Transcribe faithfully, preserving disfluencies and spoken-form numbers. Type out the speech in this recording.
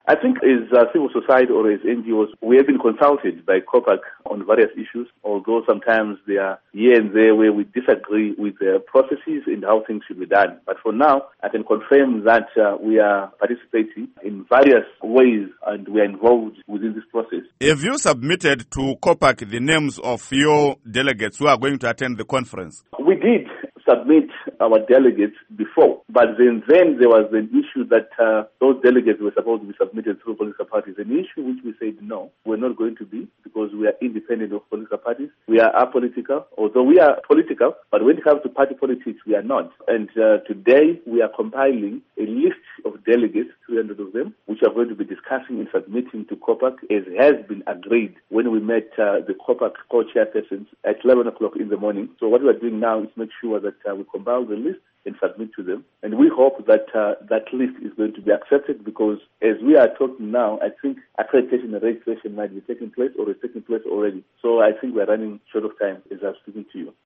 I think as uh, civil society or as N G Os, we have been consulted by COPAC on various issues, although sometimes there are here and there where we disagree with the processes and how things should be done. But for now, I can confirm that uh, we are participating in various ways and we are involved within this process. Have you submitted to COPAC the names of your delegates who are going to attend the conference? We did submit our delegates before, but then, then there was an issue that uh, those delegates were supposed to be submitted through political parties, an issue which we said no, we're not going to be, because we are independent of political parties. We are apolitical, although we are political, but when it comes to party politics, we are not. And uh, today we are compiling a list of delegates, three hundred of them, which are going to be discussing and submitting to COPAC, as has been agreed when we met uh, the COPAC co-chairpersons at eleven o'clock in the morning. So what we are doing now is make sure that uh, we compile the list and submit to them. And we hope that uh, that list is going to be accepted, because as we are talking now, I think accreditation and registration might be taking place or is taking place already. So I think we are running short of time as I'm speaking to you.